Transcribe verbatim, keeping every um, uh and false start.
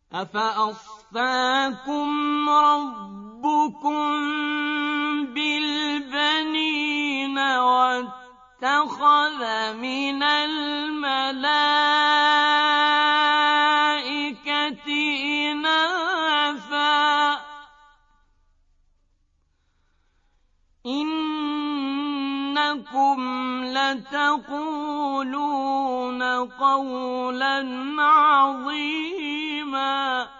أفأصفاكم ربكم بالبنين واتخذ من الملائكة إناثا إنكم لتقولون قولا عظيما